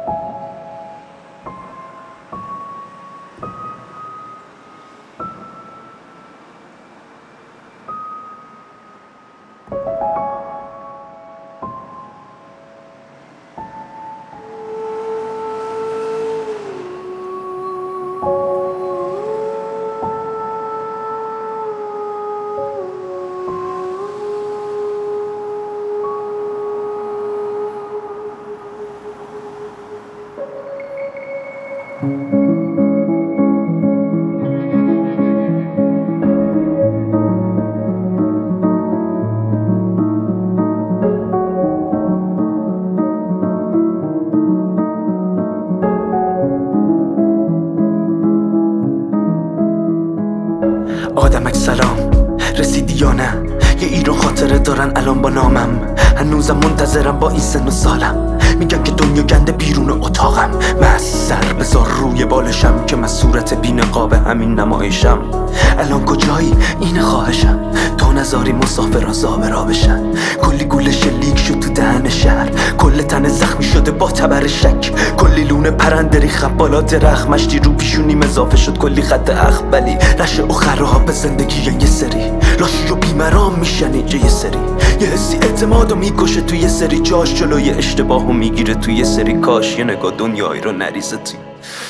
آدمک سلام، رسیدی یا نه؟ یه ایران خاطره دارن الان با نامم. هنوزم منتظرم با این سن و سالم. میگن که دنیا گنده بیرون اتاقم. من سر بذار روی بالشم که من صورت بی نقاب همین نمایشم. الان کجایی؟ اینه خواهشم، تا نذاری مسافران زابرا بشن. کلی گوله شلیک شد تو دهن شهر، کل تن زخمی شده با تبر شک. کلی لونه پرنده ریخت بالا درخت، مشتی رو پیشونیم اضافه شد کلی خط اخبلی. رشه و خراب به زندگی یه سری لاشی و بیمرام میشن اینجا یه سری. یه حسی اعتمادو میکشه توی یه سری جاش، جلوی اشتباهو میگیره توی یه سری. کاش یه نگاه دنیایی رو نریزه توی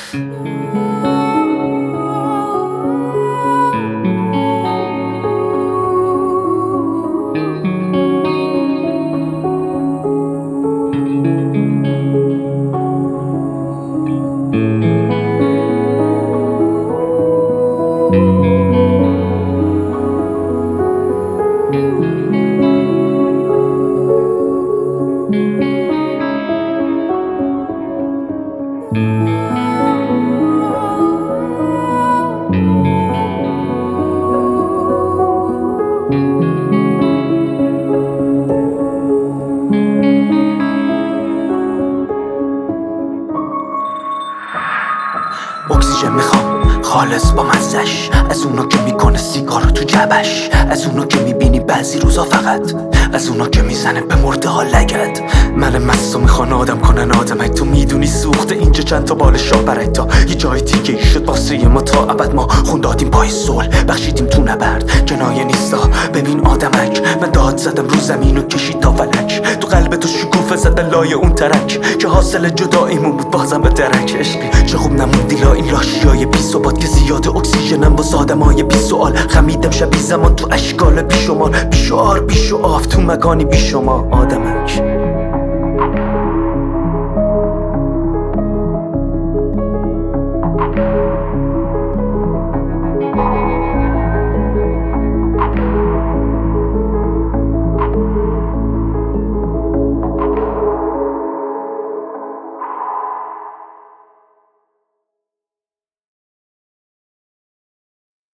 اکسیژن میخوام خالص با مزش، از اونا که میکنه سیگارو تو جبش، از اونا که میبینی بعضی روزا فقط، از اونا که میزنه به مرده ها لگد. من مستو میخوان آدم کنن آدمک، تو میدونی سوخته اینجا چند تا بال شاه برای تا یه جای دیگه ای شد واسه ما. تا ابد ما خون دادیم پای صلح، بخشیدیم تو نبرد کنایه نیستا. ببین آدمک، من داد زدم رو زمین و کشید تا فلک، تو قلب تو شکوفه زدن لای اون ترک که حاصل جداییمون بود بازم به درک. عشقی چه خوب نموندی لا این لاشیای بی ثبات که زیاد اکسیژنم واسه آدمای بی سوال. خمیدم شبیه زمان تو اشکال بیشمار، بیشعار بیشعاف تو مکانی بی شما. آدمک